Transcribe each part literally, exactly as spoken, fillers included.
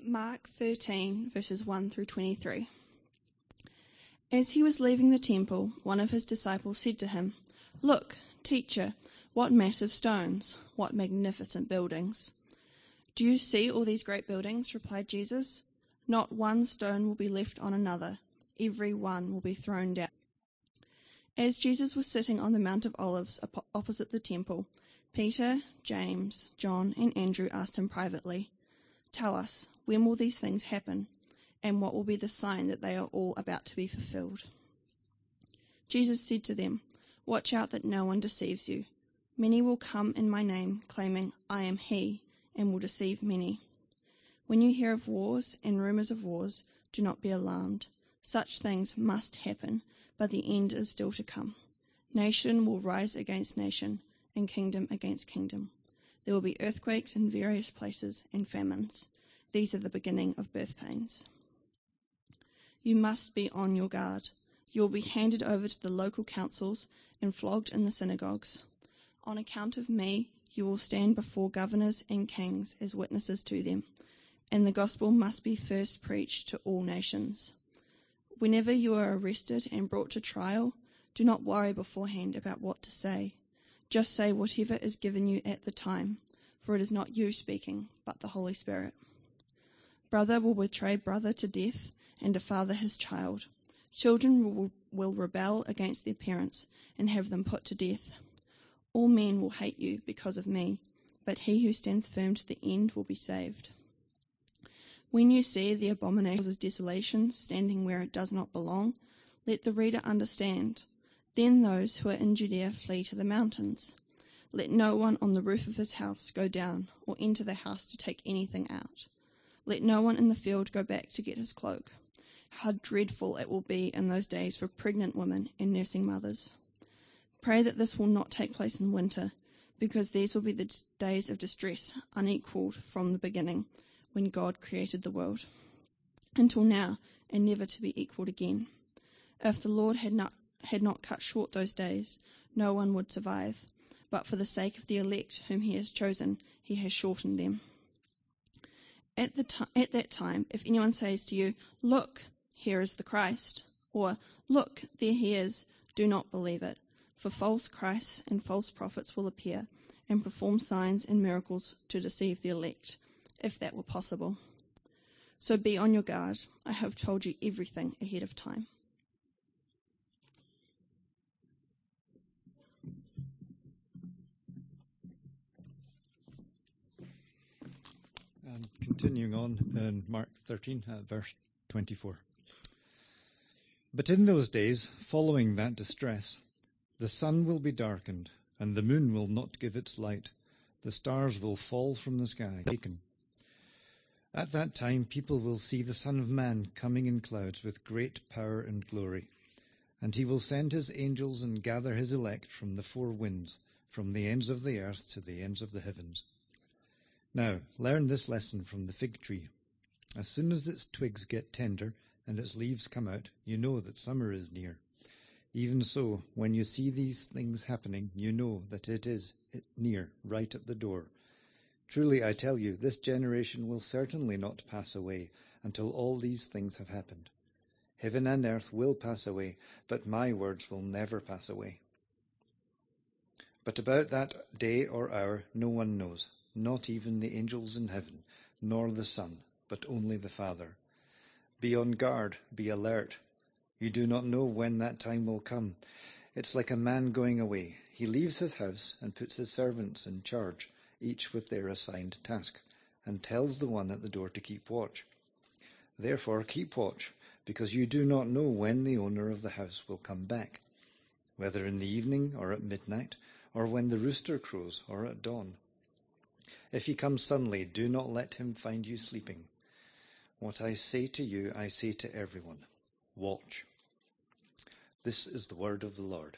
Mark thirteen, verses one through twenty-three. As he was leaving the temple, one of his disciples said to him, "Look, teacher, what massive stones, what magnificent buildings." "Do you see all these great buildings?" replied Jesus. "Not one stone will be left on another. Every one will be thrown down." As Jesus was sitting on the Mount of Olives opposite the temple, Peter, James, John, and Andrew asked him privately, "Tell us, when will these things happen? And what will be the sign that they are all about to be fulfilled?" Jesus said to them, "Watch out that no one deceives you. Many will come in my name, claiming, 'I am he,' and will deceive many. When you hear of wars and rumors of wars, do not be alarmed. Such things must happen, but the end is still to come. Nation will rise against nation, and kingdom against kingdom. There will be earthquakes in various places and famines. These are the beginning of birth pains. You must be on your guard. You will be handed over to the local councils and flogged in the synagogues. On account of me, you will stand before governors and kings as witnesses to them, and the gospel must be first preached to all nations. Whenever you are arrested and brought to trial, do not worry beforehand about what to say. Just say whatever is given you at the time, for it is not you speaking, but the Holy Spirit. Brother will betray brother to death, and a father his child. Children will, will rebel against their parents and have them put to death. All men will hate you because of me, but he who stands firm to the end will be saved. When you see the abomination causes desolation standing where it does not belong, let the reader understand. Then those who are in Judea flee to the mountains. Let no one on the roof of his house go down or enter the house to take anything out. Let no one in the field go back to get his cloak. How dreadful it will be in those days for pregnant women and nursing mothers. Pray that this will not take place in winter, because these will be the days of distress unequaled from the beginning, when God created the world, until now, and never to be equaled again. If the Lord had not had not cut short those days, no one would survive. But for the sake of the elect whom he has chosen, he has shortened them. At, the t- at that time, if anyone says to you, 'Look, here is the Christ,' or 'Look, there he is,' do not believe it. For false Christs and false prophets will appear and perform signs and miracles to deceive the elect, if that were possible. So be on your guard. I have told you everything ahead of time." And continuing on in Mark thirteen, uh, verse twenty-four. "But in those days, following that distress, the sun will be darkened, and the moon will not give its light. The stars will fall from the sky. At that time, people will see the Son of Man coming in clouds with great power and glory. And he will send his angels and gather his elect from the four winds, from the ends of the earth to the ends of the heavens. Now, learn this lesson from the fig tree. As soon as its twigs get tender and its leaves come out, you know that summer is near. Even so, when you see these things happening, you know that it is near, right at the door. Truly, I tell you, this generation will certainly not pass away until all these things have happened. Heaven and earth will pass away, but my words will never pass away. But about that day or hour no one knows, not even the angels in heaven, nor the Son, but only the Father. Be on guard, be alert. You do not know when that time will come. It's like a man going away. He leaves his house and puts his servants in charge, each with their assigned task, and tells the one at the door to keep watch. Therefore keep watch, because you do not know when the owner of the house will come back, whether in the evening or at midnight, or when the rooster crows or at dawn. If he comes suddenly, do not let him find you sleeping. What I say to you, I say to everyone, watch." This is the word of the Lord.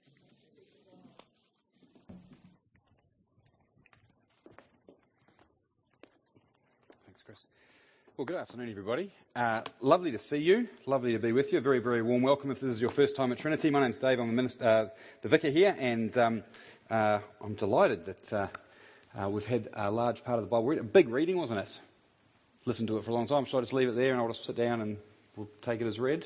Thanks, Chris. Well, good afternoon, everybody. Uh, lovely to see you. Lovely to be with you. A very, very warm welcome if this is your first time at Trinity. My name's Dave. I'm a minister, uh, the vicar here, and um, uh, I'm delighted that uh, uh, we've had a large part of the Bible read. A big reading, wasn't it? listened to it for a long time. Should I just leave it there and I'll just sit down and we'll take it as read?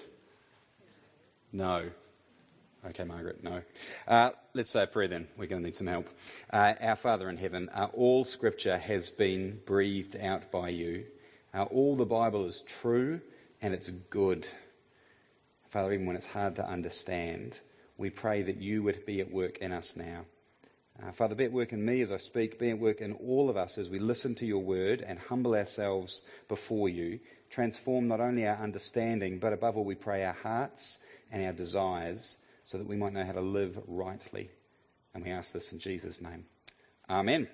No. Okay, Margaret, no. Uh, let's say a prayer then. We're going to need some help. Uh, our Father in heaven, uh, all Scripture has been breathed out by you. Uh, all the Bible is true and it's good. Father, even when it's hard to understand, we pray that you would be at work in us now. Uh, Father, be at work in me as I speak, be at work in all of us as we listen to your word and humble ourselves before you. Transform not only our understanding, but above all we pray our hearts and our desires, so that we might know how to live rightly. And we ask this in Jesus' name. Amen.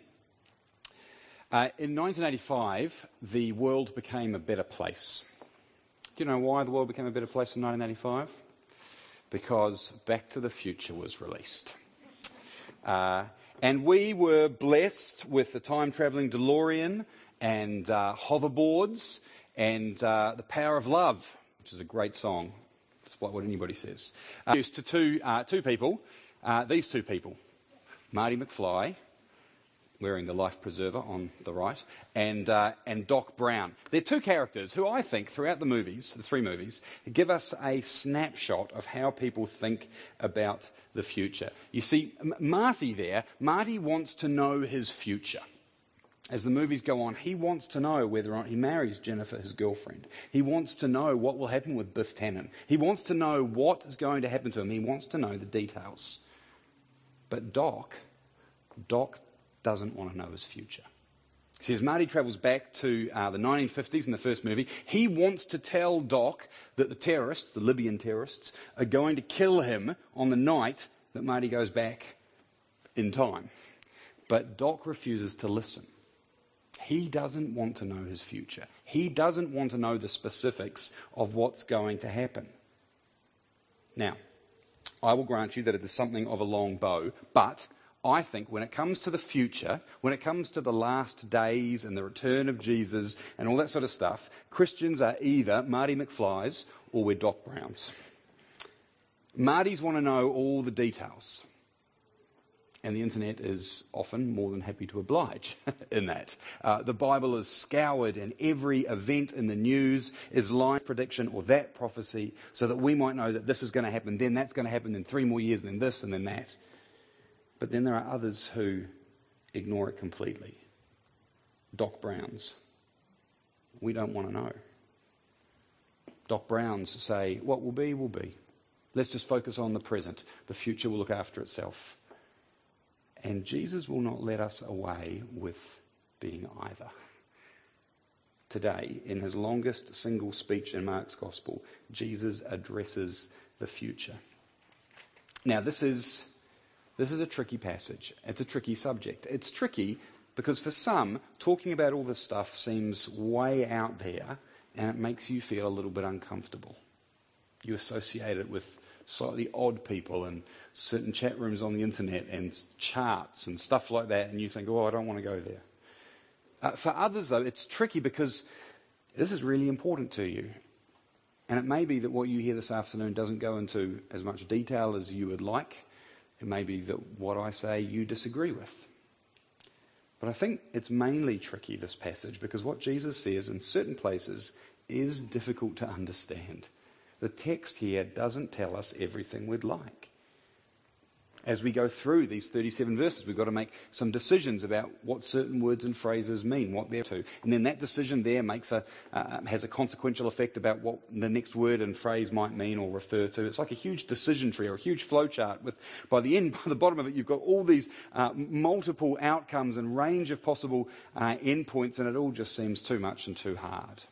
Uh, in nineteen eighty-five, the world became a better place. Do you know why the world became a better place in nineteen eighty-five? Because Back to the Future was released. Uh, and we were blessed with the time-travelling DeLorean and uh, hoverboards and uh, The Power of Love, which is a great song. Despite what anybody says. Uh, to two, uh, two people, uh, these two people, Marty McFly, wearing the life preserver on the right, and uh, and Doc Brown. They're two characters who I think throughout the movies, the three movies, give us a snapshot of how people think about the future. You see, M- Marty there, Marty wants to know his future. As the movies go on, he wants to know whether or not he marries Jennifer, his girlfriend. He wants to know what will happen with Biff Tannen. He wants to know what is going to happen to him. He wants to know the details. But Doc, Doc doesn't want to know his future. See, as Marty travels back to uh, the nineteen fifties in the first movie, he wants to tell Doc that the terrorists, the Libyan terrorists, are going to kill him on the night that Marty goes back in time. But Doc refuses to listen. He doesn't want to know his future. He doesn't want to know the specifics of what's going to happen. Now, I will grant you that it is something of a long bow, but I think when it comes to the future, when it comes to the last days and the return of Jesus and all that sort of stuff, Christians are either Marty McFlys or we're Doc Browns. Martys want to know all the details. And the internet is often more than happy to oblige in that. Uh, the Bible is scoured and every event in the news is line prediction or that prophecy so that we might know that this is going to happen, then that's going to happen in three more years, then this and then that. But then there are others who ignore it completely. Doc Browns. We don't want to know. Doc Browns say, what will be, will be. Let's just focus on the present. The future will look after itself. And Jesus will not let us away with being either. Today, in his longest single speech in Mark's Gospel, Jesus addresses the future. Now, this is this is a tricky passage. It's a tricky subject. It's tricky because for some, talking about all this stuff seems way out there and it makes you feel a little bit uncomfortable. You associate it with slightly odd people and certain chat rooms on the internet and charts and stuff like that, and you think, oh, I don't want to go there. Uh, for others, though, it's tricky because this is really important to you. And it may be that what you hear this afternoon doesn't go into as much detail as you would like. It may be that what I say you disagree with. But I think it's mainly tricky, this passage, because what Jesus says in certain places is difficult to understand. The text here doesn't tell us everything we'd like. As we go through these thirty-seven verses, we've got to make some decisions about what certain words and phrases mean, what they're to. And then that decision there makes a, uh, has a consequential effect about what the next word and phrase might mean or refer to. It's like a huge decision tree or a huge flowchart with, by the end, by the bottom of it, you've got all these uh, multiple outcomes and range of possible uh, endpoints, and it all just seems too much and too hard.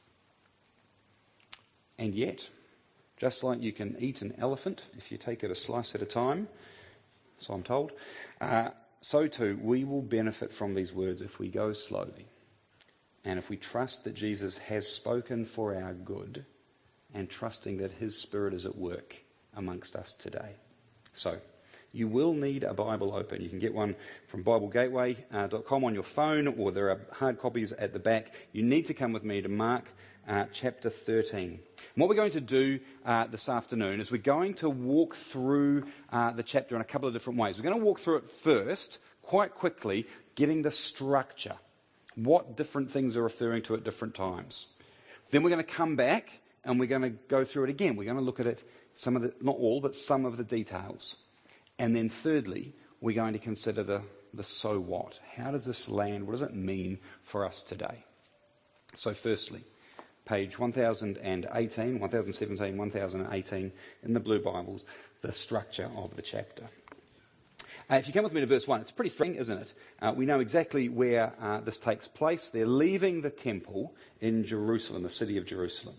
And yet, just like you can eat an elephant if you take it a slice at a time, so I'm told, uh, so too we will benefit from these words if we go slowly and if we trust that Jesus has spoken for our good and trusting that his Spirit is at work amongst us today. So you will need a Bible open. You can get one from bible gateway dot com on your phone, or there are hard copies at the back. You need to come with me to Mark Uh, chapter thirteen. And what we're going to do uh, this afternoon is we're going to walk through uh, the chapter in a couple of different ways. We're going to walk through it first, quite quickly, getting the structure. what different things are referring to at different times. Then we're going to come back and we're going to go through it again. We're going to look at it, some of the, not all, but some of the details. And then thirdly, we're going to consider the, the so what. How does this land, what does it mean for us today? So firstly, page one thousand eighteen, one thousand seventeen, one thousand eighteen in the Blue Bibles, the structure of the chapter. Uh, if you come with me to verse one, it's pretty strange, isn't it? Uh, we know exactly where uh, this takes place. They're leaving the temple in Jerusalem, the city of Jerusalem.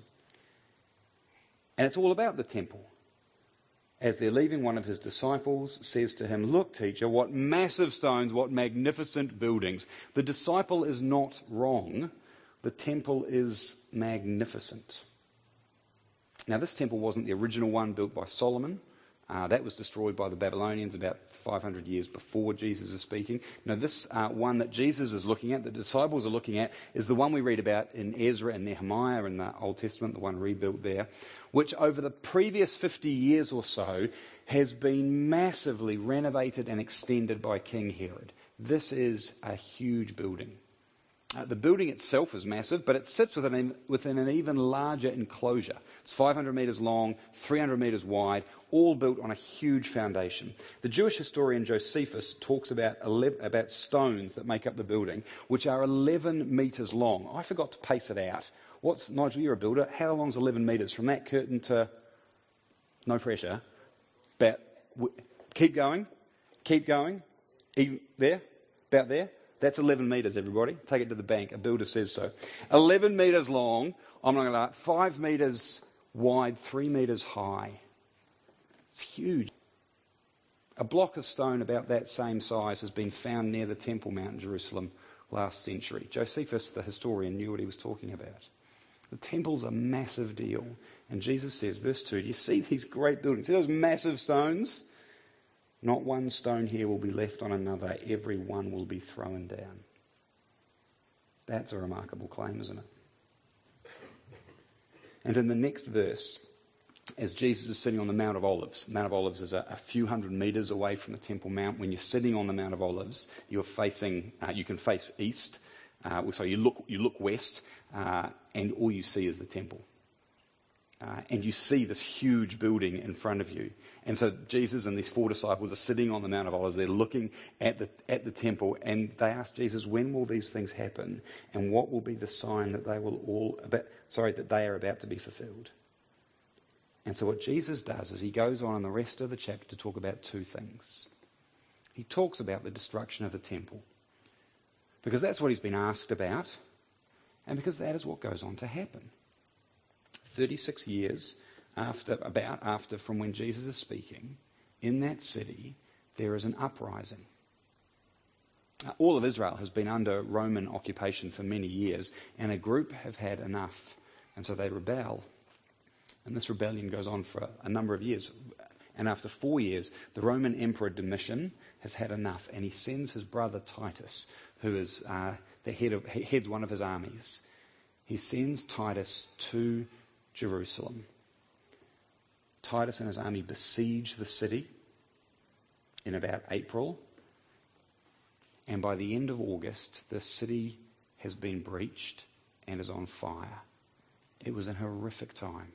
And it's all about the temple. As they're leaving, one of his disciples says to him, "Look, teacher, what massive stones, what magnificent buildings." The disciple is not wrong. The temple is magnificent. Now, this temple wasn't the original one built by Solomon. Uh, that was destroyed by the Babylonians about five hundred years before Jesus is speaking. Now, this uh, one that Jesus is looking at, the disciples are looking at, is the one we read about in Ezra and Nehemiah in the Old Testament, the one rebuilt there, which over the previous fifty years or so has been massively renovated and extended by King Herod. This is a huge building. Uh, the building itself is massive, but it sits within, within an even larger enclosure. It's five hundred metres long, three hundred metres wide, all built on a huge foundation. The Jewish historian Josephus talks about, eleven, about stones that make up the building, which are eleven metres long. I forgot to pace it out. What's, Nigel, you're a builder. How long's eleven metres from that curtain to, no pressure, about, keep going, keep going, even there, about there. That's eleven metres, everybody. Take it to the bank. A builder says so. eleven metres long. I'm not going to lie. five metres wide, three metres high. It's huge. A block of stone about that same size has been found near the Temple Mount in Jerusalem last century. Josephus, the historian, knew what he was talking about. The temple's a massive deal. And Jesus says, verse two, do you see these great buildings? See those massive stones? Not one stone here will be left on another. Every one will be thrown down. That's a remarkable claim, isn't it? And in the next verse, as Jesus is sitting on the Mount of Olives, the Mount of Olives is a, a few hundred metres away from the Temple Mount. When you're sitting on the Mount of Olives, you're facing, uh, you can face east. Uh, so you look, you look west, uh, and all you see is the temple. Uh, and you see this huge building in front of you. And so Jesus and these four disciples are sitting on the Mount of Olives. They're looking at the at the temple, and they ask Jesus, when will these things happen? And what will be the sign that they will all about, sorry, that they are about to be fulfilled? And so what Jesus does is he goes on in the rest of the chapter to talk about two things. He talks about the destruction of the temple, because that's what he's been asked about, and because that is what goes on to happen. thirty-six years after, about after from when Jesus is speaking, in that city, there is an uprising. All of Israel has been under Roman occupation for many years, and a group have had enough, and so they rebel. And this rebellion goes on for a number of years. And after four years, the Roman Emperor Domitian has had enough, and he sends his brother Titus, who is uh, the head of heads one of his armies. He sends Titus to Jerusalem. Titus and his army besiege the city in about April, and by the end of August, the city has been breached and is on fire. It was a horrific time.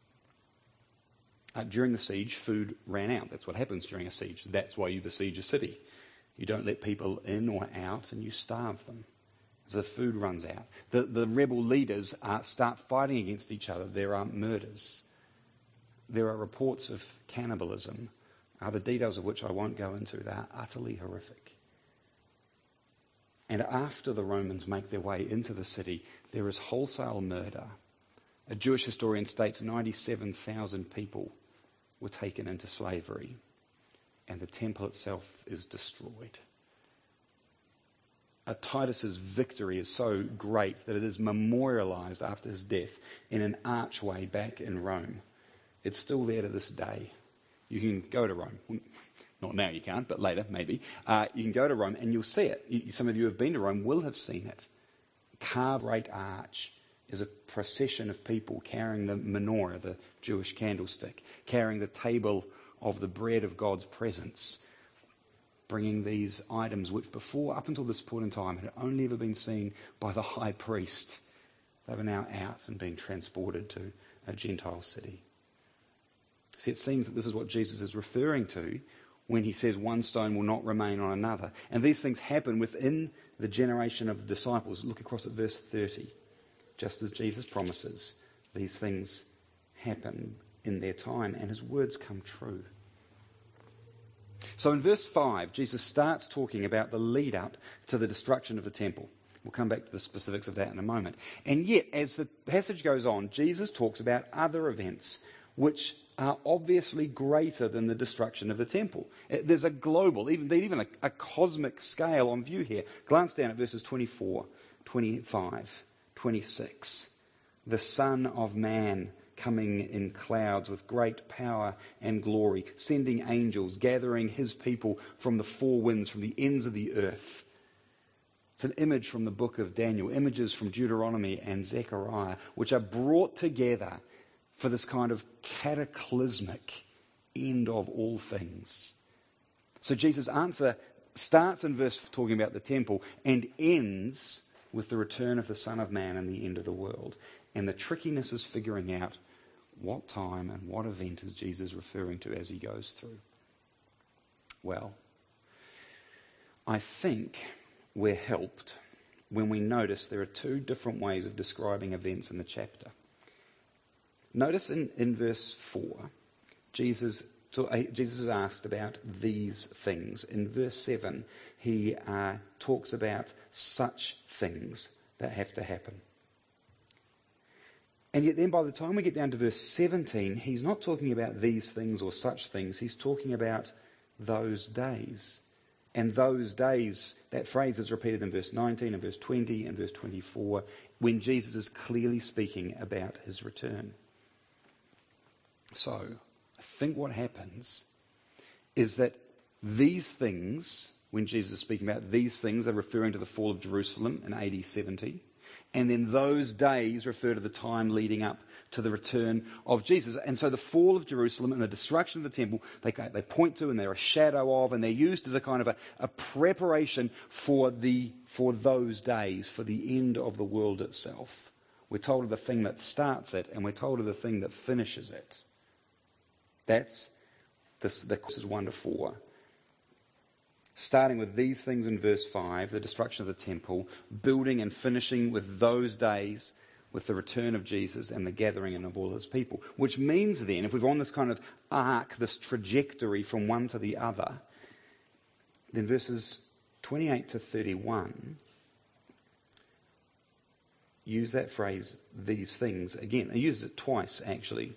Uh, during the siege, food ran out. That's what happens during a siege. That's why you besiege a city. You don't let people in or out, and you starve them. So the food runs out. The, the rebel leaders uh, start fighting against each other. There are murders. There are reports of cannibalism, uh, the details of which I won't go into. They are utterly horrific. And after the Romans make their way into the city, there is wholesale murder. A Jewish historian states ninety-seven thousand people were taken into slavery, and the temple itself is destroyed. Uh, Titus's victory is so great that it is memorialized after his death in an archway back in Rome. It's still there to this day. You can go to Rome. Not now you can't, but later maybe. Uh, you can go to Rome and you'll see it. You, some of you who have been to Rome will have seen it. Carved great arch is a procession of people carrying the menorah, the Jewish candlestick, carrying the table of the bread of God's presence, bringing these items which before, up until this point in time, had only ever been seen by the high priest. They were now out and being transported to a Gentile city. See, it seems that this is what Jesus is referring to when he says one stone will not remain on another. And these things happen within the generation of the disciples. Look across at verse thirty. Just as Jesus promises, these things happen in their time and his words come true. So in verse five, Jesus starts talking about the lead up to the destruction of the temple. We'll come back to the specifics of that in a moment. And yet, as the passage goes on, Jesus talks about other events which are obviously greater than the destruction of the temple. There's a global, even, even a, a cosmic scale on view here. Glance down at verses twenty-four, twenty-five, twenty-six. The Son of Man coming in clouds with great power and glory, sending angels, gathering his people from the four winds, from the ends of the earth. It's an image from the book of Daniel, images from Deuteronomy and Zechariah, which are brought together for this kind of cataclysmic end of all things. So Jesus' answer starts in verse talking about the temple and ends with the return of the Son of Man and the end of the world. And the trickiness is figuring out what time and what event is Jesus referring to as he goes through. Well, I think we're helped when we notice there are two different ways of describing events in the chapter. Notice in, in verse four, Jesus, Jesus is asked about these things. In verse seven, he uh, talks about such things that have to happen. And yet then by the time we get down to verse seventeen, he's not talking about these things or such things. He's talking about those days. And those days, that phrase is repeated in verse nineteen and verse twenty and verse twenty-four, when Jesus is clearly speaking about his return. So, I think what happens is that these things, when Jesus is speaking about these things, they're referring to the fall of Jerusalem in A D seventy. And then those days refer to the time leading up to the return of Jesus. And so the fall of Jerusalem and the destruction of the temple, they, they point to and they're a shadow of, and they're used as a kind of a, a preparation for the for those days, for the end of the world itself. We're told of the thing that starts it, and we're told of the thing that finishes it. That's this, the verses one to four. Starting with these things in verse five, the destruction of the temple, building and finishing with those days, with the return of Jesus and the gathering in of all his people. Which means then, if we're on this kind of arc, this trajectory from one to the other, then verses twenty-eight to thirty-one use that phrase, these things, again. I used it twice, actually.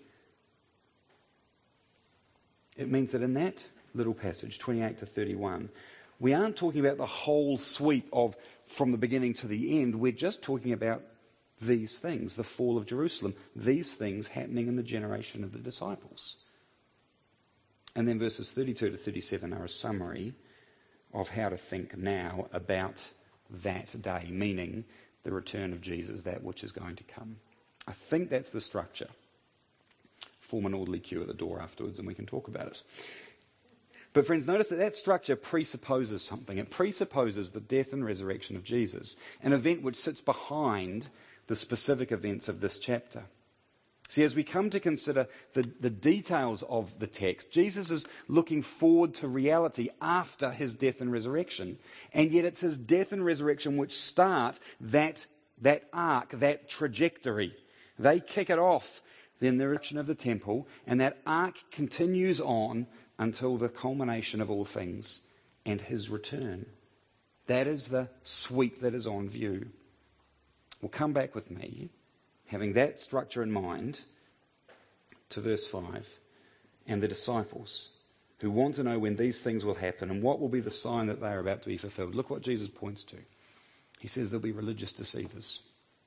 It means that in that little passage, twenty-eight to thirty-one, we aren't talking about the whole sweep of from the beginning to the end. We're just talking about these things, the fall of Jerusalem, these things happening in the generation of the disciples. And then verses thirty-two to thirty-seven are a summary of how to think now about that day, meaning the return of Jesus, that which is going to come. I think that's the structure. Form an orderly queue at the door afterwards and we can talk about it. But friends, notice that that structure presupposes something. It presupposes the death and resurrection of Jesus, an event which sits behind the specific events of this chapter. See, as we come to consider the, the details of the text, Jesus is looking forward to reality after his death and resurrection. And yet it's his death and resurrection which start that, that arc, that trajectory. They kick it off. Then the erection of the temple, and that arc continues on until the culmination of all things and his return. That is the sweep that is on view. Well, come back with me, having that structure in mind, to verse five, and the disciples who want to know when these things will happen and what will be the sign that they are about to be fulfilled. Look what Jesus points to. He says there'll be religious deceivers.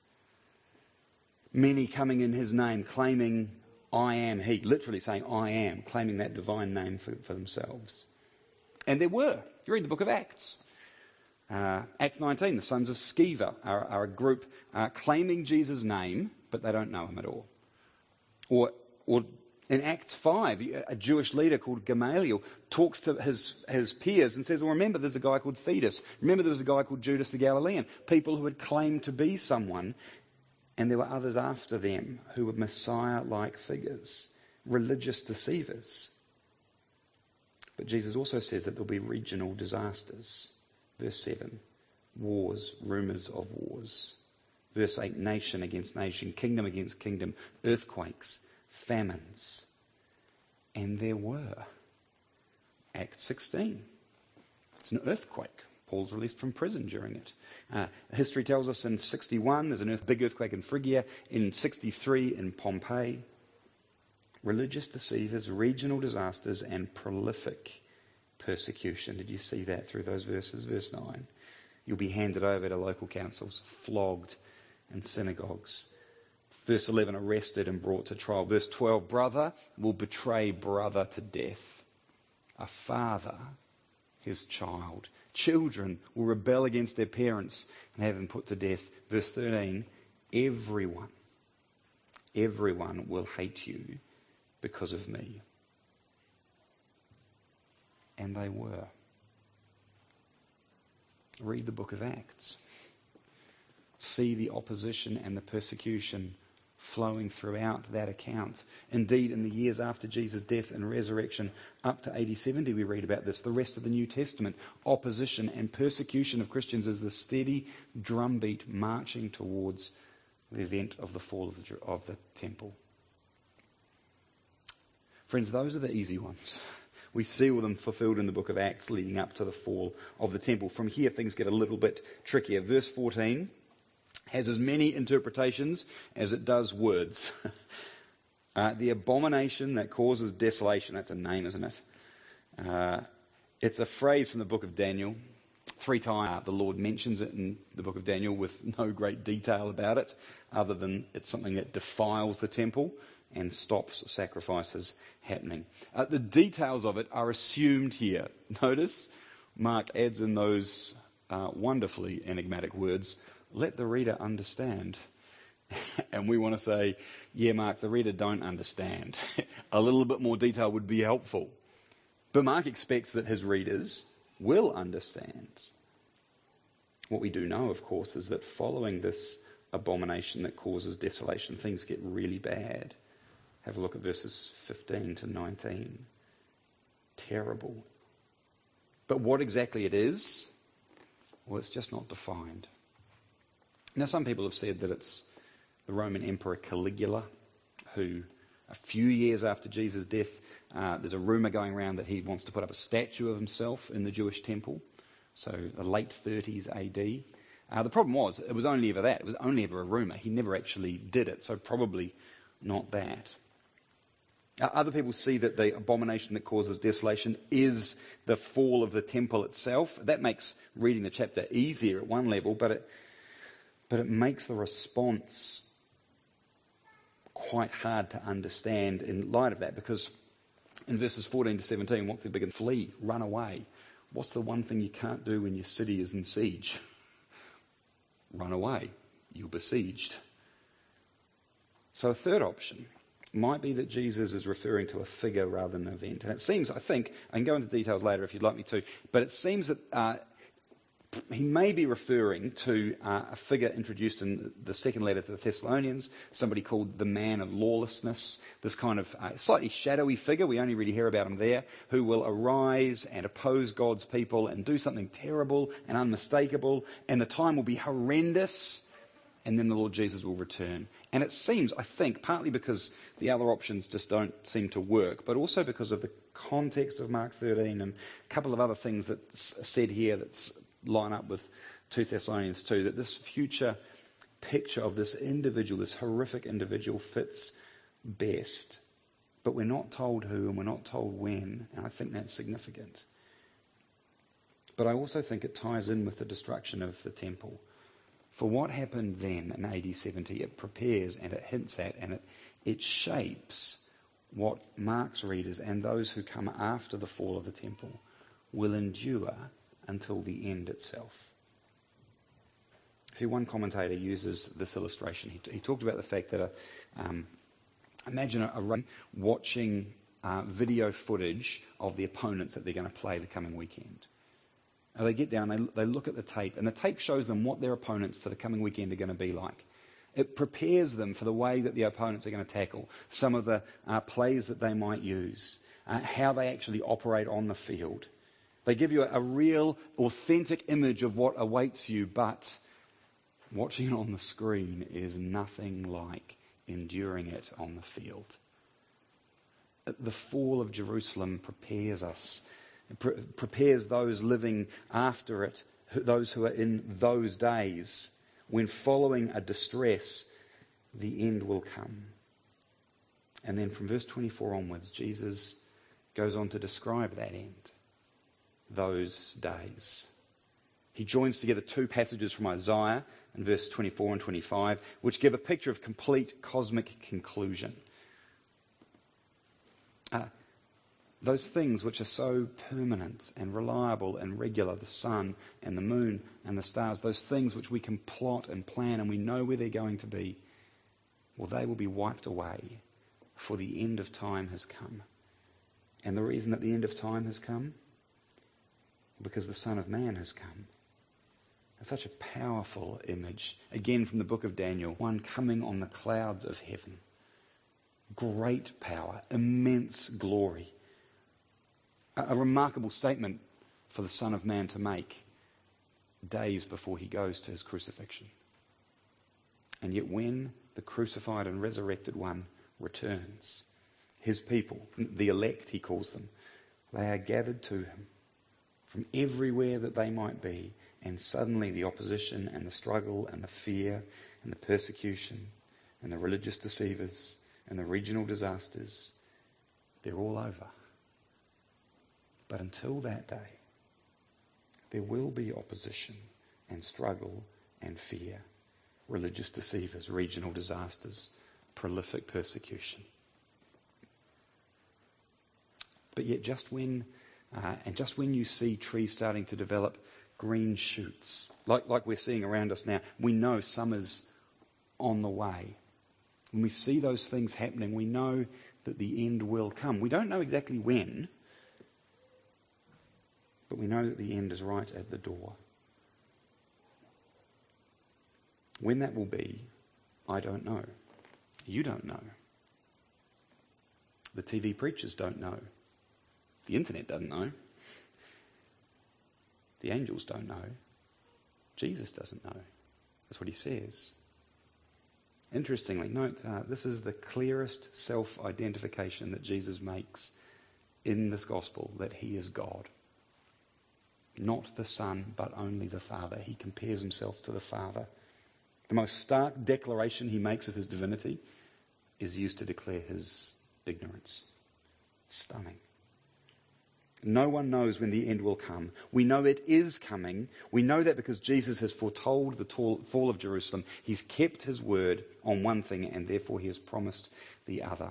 Many coming in his name, claiming, I am he. Literally saying, I am, claiming that divine name for, for themselves. And there were. If you read the book of Acts, uh, Acts nineteen, the sons of Sceva are, are a group uh, claiming Jesus' name, but they don't know him at all. Or, or In Acts five, a Jewish leader called Gamaliel talks to his, his peers and says, well, remember there's a guy called Theudas. Remember there was a guy called Judas the Galilean. People who had claimed to be someone, and there were others after them who were Messiah-like figures, religious deceivers. But Jesus also says that there'll be regional disasters. Verse seven, wars, rumours of wars. Verse eight, nation against nation, kingdom against kingdom, earthquakes, famines. And there were. Acts sixteen. It's an earthquake. Paul's released from prison during it. Uh, history tells us in sixty-one there's a earth, big earthquake in Phrygia. In sixty-three in Pompeii. Religious deceivers, regional disasters, and prolific persecution. Did you see that through those verses? Verse nine. You'll be handed over to local councils, flogged in synagogues. Verse eleven, arrested and brought to trial. Verse twelve, brother will betray brother to death. A father, his child. Children will rebel against their parents and have them put to death. Verse thirteen, everyone, everyone will hate you because of me. And they were. Read the book of Acts. See the opposition and the persecution flowing throughout that account. Indeed, in the years after Jesus' death and resurrection, up to A D seventy, we read about this. The rest of the New Testament, opposition and persecution of Christians is the steady drumbeat marching towards the event of the fall of the, of the temple. Friends, those are the easy ones. We see all them fulfilled in the book of Acts leading up to the fall of the temple. From here, things get a little bit trickier. Verse fourteen has as many interpretations as it does words. uh, the abomination that causes desolation. That's a name, isn't it? Uh, it's a phrase from the book of Daniel. Three times the Lord mentions it in the book of Daniel with no great detail about it, other than it's something that defiles the temple and stops sacrifices happening. Uh, the details of it are assumed here. Notice Mark adds in those uh, wonderfully enigmatic words, let the reader understand. And we want to say, yeah, Mark, the reader don't understand. A little bit more detail would be helpful. But Mark expects that his readers will understand. What we do know, of course, is that following this abomination that causes desolation, things get really bad. Have a look at verses fifteen to nineteen. Terrible. But what exactly it is, well, it's just not defined. Now, some people have said that it's the Roman Emperor Caligula, who a few years after Jesus' death, uh, there's a rumour going around that he wants to put up a statue of himself in the Jewish temple. So the late thirties A D. Uh, the problem was, it was only ever that. It was only ever a rumour. He never actually did it, so probably not that. Uh, other people see that the abomination that causes desolation is the fall of the temple itself. That makes reading the chapter easier at one level, but it, but it makes the response quite hard to understand in light of that, because in verses fourteen to seventeen, what's the big one? Flee, run away. What's the one thing you can't do when your city is in siege? Run away. You're besieged. So a third option might be that Jesus is referring to a figure rather than an event. And it seems, I think, I can go into details later if you'd like me to, but it seems that uh, he may be referring to uh, a figure introduced in the second letter to the Thessalonians, somebody called the man of lawlessness, this kind of uh, slightly shadowy figure, we only really hear about him there, who will arise and oppose God's people and do something terrible and unmistakable, and the time will be horrendous, and then the Lord Jesus will return. And it seems, I think, partly because the other options just don't seem to work, but also because of the context of Mark thirteen and a couple of other things that's said here that's line up with two Thessalonians two, that this future picture of this individual, this horrific individual, fits best. But we're not told who and we're not told when, and I think that's significant. But I also think it ties in with the destruction of the temple. For what happened then in A D seventy, it prepares and it hints at and it, it shapes what Mark's readers and those who come after the fall of the temple will endure until the end itself. See, one commentator uses this illustration. He, he talked about the fact that a, um, Imagine a, a run watching uh, video footage of the opponents that they're going to play the coming weekend. And they get down, they, they look at the tape, and the tape shows them what their opponents for the coming weekend are going to be like. It prepares them for the way that the opponents are going to tackle, some of the uh, plays that they might use, uh, how they actually operate on the field. They give you a, a real, authentic image of what awaits you, but watching it on the screen is nothing like enduring it on the field. The fall of Jerusalem prepares us, pre- prepares those living after it, those who are in those days, when following a distress, the end will come. And then from verse twenty-four onwards, Jesus goes on to describe that end, those days. He joins together two passages from Isaiah in verse twenty-four and twenty-five, which give a picture of complete cosmic conclusion. Uh, those things which are so permanent and reliable and regular, the sun and the moon and the stars, those things which we can plot and plan and we know where they're going to be, well, they will be wiped away, for the end of time has come. And the reason that the end of time has come? Because the Son of Man has come. It's such a powerful image. Again, from the book of Daniel, one coming on the clouds of heaven. Great power, immense glory. A, a remarkable statement for the Son of Man to make days before he goes to his crucifixion. And yet when the crucified and resurrected one returns, his people, the elect he calls them, they are gathered to him from everywhere that they might be, and suddenly the opposition and the struggle and the fear and the persecution and the religious deceivers and the regional disasters, they're all over. But until that day, there will be opposition and struggle and fear, religious deceivers, regional disasters, prolific persecution. But yet just when, uh, and just when you see trees starting to develop green shoots, like, like we're seeing around us now, we know summer's on the way. When we see those things happening, we know that the end will come. We don't know exactly when, but we know that the end is right at the door. When that will be, I don't know. You don't know. The T V preachers don't know. The internet doesn't know. The angels don't know. Jesus doesn't know. That's what he says. Interestingly, note, uh, this is the clearest self-identification that Jesus makes in this gospel, that he is God. Not the Son, but only the Father. He compares himself to the Father. The most stark declaration he makes of his divinity is used to declare his ignorance. Stunning. No one knows when the end will come. We know it is coming. We know that because Jesus has foretold the fall of Jerusalem. He's kept his word on one thing, and therefore he has promised the other.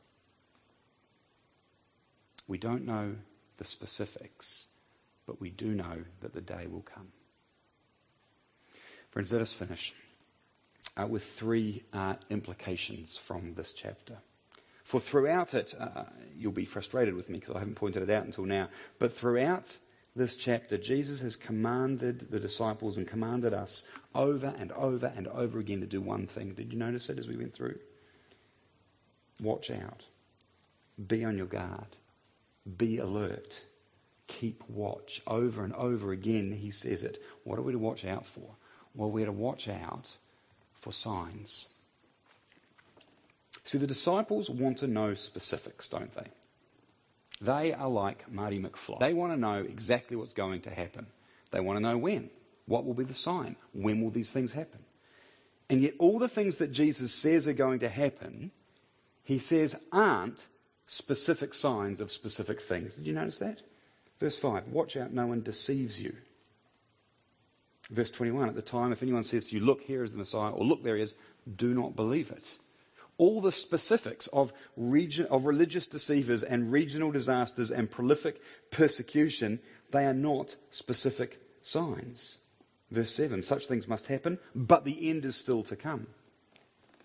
We don't know the specifics, but we do know that the day will come. Friends, let us finish uh, with three uh, implications from this chapter. For throughout it, uh, you'll be frustrated with me because I haven't pointed it out until now, but throughout this chapter, Jesus has commanded the disciples and commanded us over and over and over again to do one thing. Did you notice it as we went through? Watch out. Be on your guard. Be alert. Keep watch. Over and over again, he says it. What are we to watch out for? Well, we're to watch out for signs. See, the disciples want to know specifics, don't they? They are like Marty McFly. They want to know exactly what's going to happen. They want to know when. What will be the sign? When will these things happen? And yet all the things that Jesus says are going to happen, he says aren't specific signs of specific things. Did you notice that? Verse five, watch out no one deceives you. Verse twenty-one, at the time if anyone says to you, look, here is the Messiah, or look, there he is, do not believe it. All the specifics of, region, of religious deceivers and regional disasters and prolific persecution, they are not specific signs. Verse seven, such things must happen, but the end is still to come.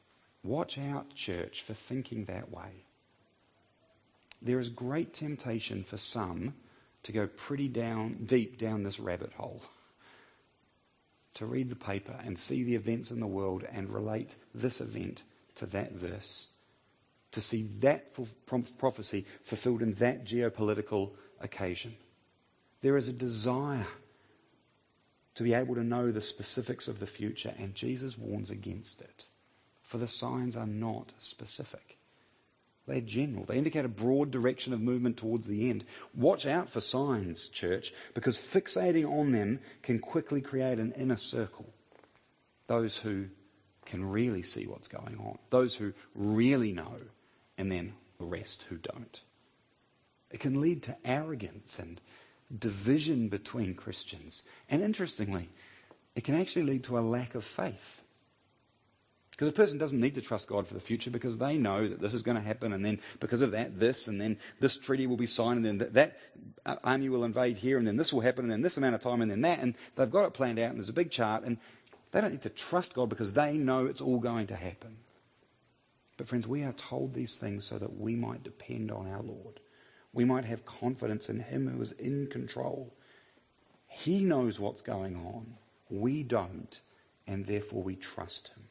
Watch out, church, for thinking that way. There is great temptation for some to go pretty down, deep down this rabbit hole. To read the paper and see the events in the world and relate this event to that verse. To see that prophecy fulfilled in that geopolitical occasion. There is a desire to be able to know the specifics of the future, and Jesus warns against it. For the signs are not specific. They're general. They indicate a broad direction of movement towards the end. Watch out for signs, church, because fixating on them can quickly create an inner circle. Those who can really see what's going on. Those who really know, and then the rest who don't. It can lead to arrogance and division between Christians. And interestingly, it can actually lead to a lack of faith. Because a person doesn't need to trust God for the future because they know that this is going to happen, and then because of that, this, and then this treaty will be signed, and then that, that army will invade here, and then this will happen, and then this amount of time, and then that, and they've got it planned out, and there's a big chart, and they don't need to trust God because they know it's all going to happen. But friends, we are told these things so that we might depend on our Lord. We might have confidence in Him who is in control. He knows what's going on. We don't, and therefore we trust Him.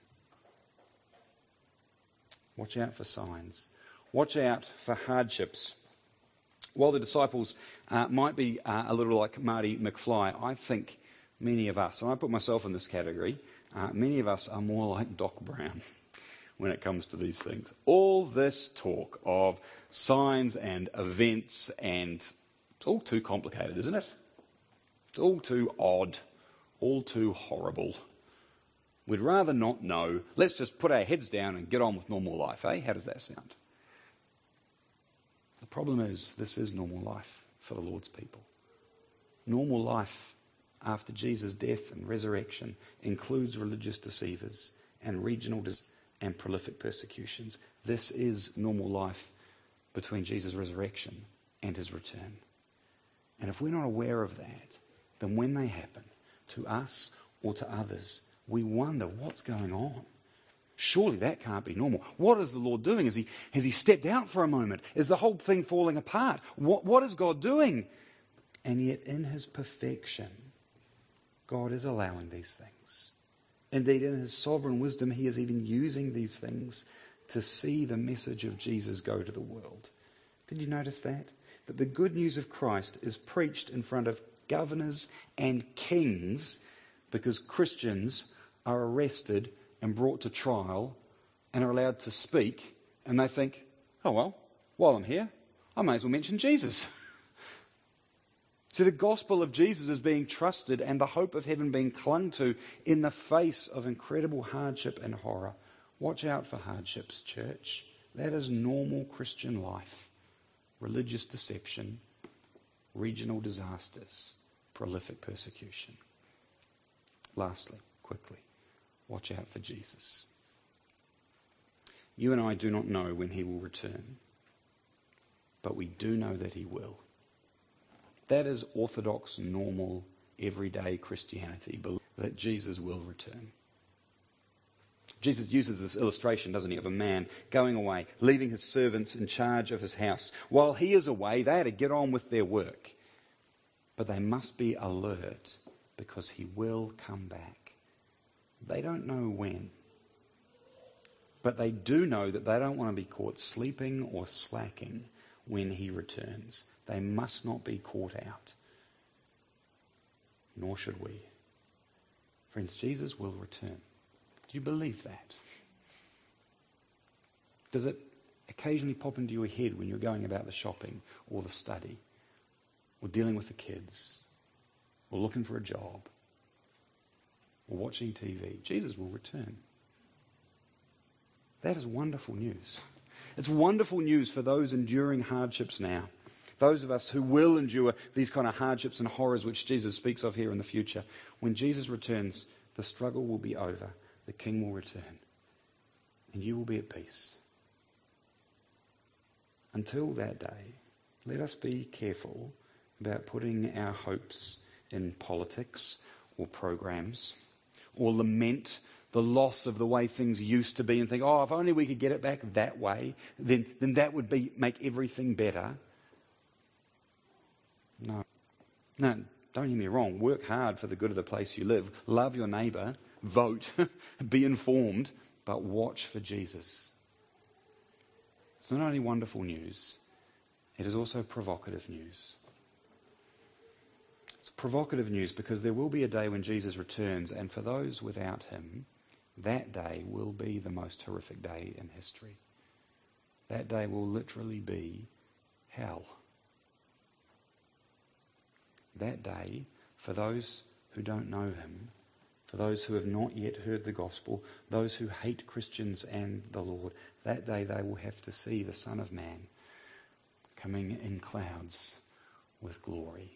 Watch out for signs. Watch out for hardships. While the disciples uh, might be uh, a little like Marty McFly, I think many of us, and I put myself in this category, uh, many of us are more like Doc Brown when it comes to these things. All this talk of signs and events, and it's all too complicated, isn't it? It's all too odd, all too horrible. We'd rather not know. Let's just put our heads down and get on with normal life, eh? How does that sound? The problem is, this is normal life for the Lord's people. Normal life after Jesus' death and resurrection includes religious deceivers and regional dis- and prolific persecutions. This is normal life between Jesus' resurrection and His return. And if we're not aware of that, then when they happen to us or to others, we wonder what's going on. Surely that can't be normal. What is the Lord doing? Is he, has He stepped out for a moment? Is the whole thing falling apart? What, what is God doing? And yet in His perfection, God is allowing these things. Indeed, in His sovereign wisdom, He is even using these things to see the message of Jesus go to the world. Did you notice that? That the good news of Christ is preached in front of governors and kings because Christians are arrested and brought to trial and are allowed to speak, and they think, oh well, while I'm here, I may as well mention Jesus. So the gospel of Jesus is being trusted and the hope of heaven being clung to in the face of incredible hardship and horror. Watch out for hardships, church. That is normal Christian life. Religious deception, regional disasters, prolific persecution. Lastly, quickly, watch out for Jesus. You and I do not know when He will return, but we do know that He will. That is orthodox, normal, everyday Christianity, that Jesus will return. Jesus uses this illustration, doesn't He, of a man going away, leaving his servants in charge of his house. While he is away, they are to get on with their work. But they must be alert because He will come back. They don't know when. But they do know that they don't want to be caught sleeping or slacking when He returns. They must not be caught out. Nor should we. Friends, Jesus will return. Do you believe that? Does it occasionally pop into your head when you're going about the shopping or the study or dealing with the kids or looking for a job or watching T V? Jesus will return. That is wonderful news. It's wonderful news for those enduring hardships now. Those of us who will endure these kind of hardships and horrors which Jesus speaks of here in the future. When Jesus returns, the struggle will be over. The King will return. And you will be at peace. Until that day, let us be careful about putting our hopes in politics or programs or lament the loss of the way things used to be and think, oh, if only we could get it back that way, then, then that would be make everything better. No. No, don't hear me wrong. Work hard for the good of the place you live. Love your neighbour. Vote. Be informed. But watch for Jesus. It's not only wonderful news, it is also provocative news. It's provocative news because there will be a day when Jesus returns, and for those without him, that day will be the most horrific day in history. That day will literally be hell. That day, for those who don't know him, for those who have not yet heard the gospel, those who hate Christians and the Lord, that day they will have to see the Son of Man coming in clouds with glory.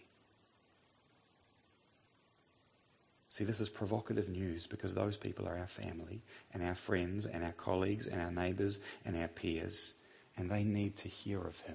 See, this is provocative news because those people are our family and our friends and our colleagues and our neighbours and our peers, and they need to hear of him.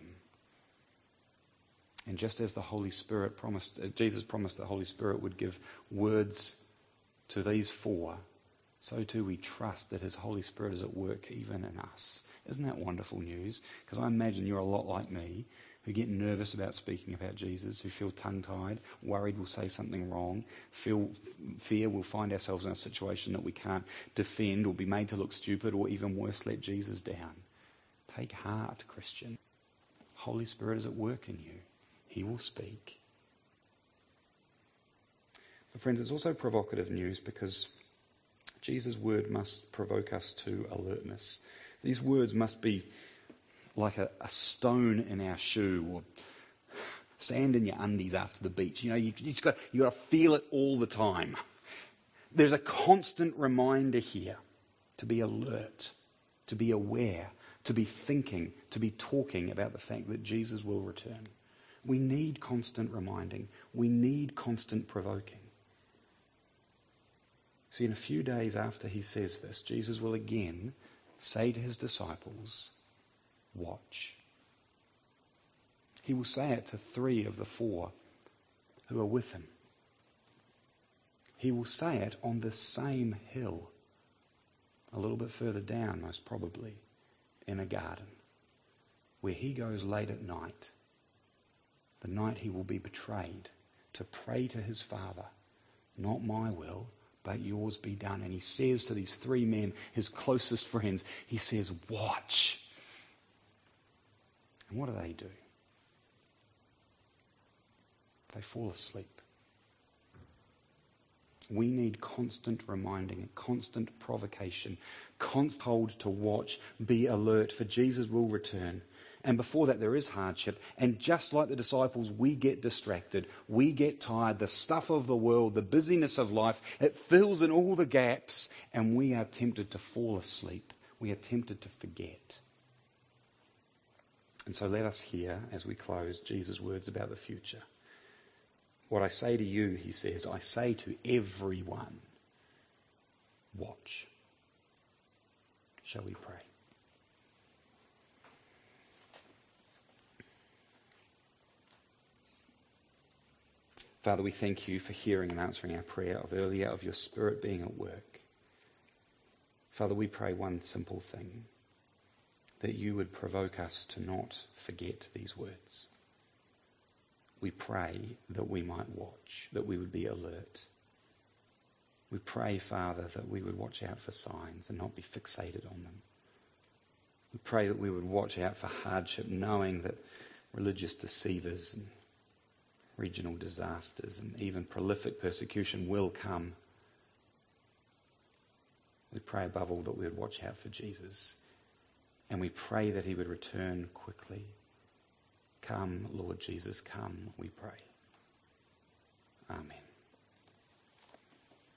And just as the Holy Spirit promised, uh, Jesus promised the Holy Spirit would give words to these four, so too we trust that his Holy Spirit is at work even in us. Isn't that wonderful news? Because I imagine you're a lot like me, who get nervous about speaking about Jesus, who feel tongue-tied, worried we'll say something wrong, feel fear we'll find ourselves in a situation that we can't defend or be made to look stupid, or even worse, let Jesus down. Take heart, Christian. Holy Spirit is at work in you. He will speak. So friends, it's also provocative news because Jesus' word must provoke us to alertness. These words must be like a, a stone in our shoe or sand in your undies after the beach. You know, you, you just got you got to feel it all the time. There's a constant reminder here to be alert, to be aware, to be thinking, to be talking about the fact that Jesus will return. We need constant reminding. We need constant provoking. See, in a few days after he says this, Jesus will again say to his disciples, watch. He will say it to three of the four who are with him. He will say it on the same hill, a little bit further down, most probably, in a garden, where he goes late at night, the night he will be betrayed, to pray to his Father, not my will, but yours be done. And he says to these three men, his closest friends, he says, watch. And what do they do? They fall asleep. We need constant reminding, constant provocation, constant hold to watch, be alert, for Jesus will return. And before that there is hardship. And just like the disciples, we get distracted. We get tired. The stuff of the world, the busyness of life, it fills in all the gaps. And we are tempted to fall asleep. We are tempted to forget. And so let us hear, as we close, Jesus' words about the future. What I say to you, he says, I say to everyone, watch. Shall we pray? Father, we thank you for hearing and answering our prayer of earlier, of your Spirit being at work. Father, we pray one simple thing, that you would provoke us to not forget these words. We pray that we might watch, that we would be alert. We pray, Father, that we would watch out for signs and not be fixated on them. We pray that we would watch out for hardship, knowing that religious deceivers and regional disasters and even prolific persecution will come. We pray above all that we would watch out for Jesus. And we pray that he would return quickly. Come, Lord Jesus, come, we pray. Amen.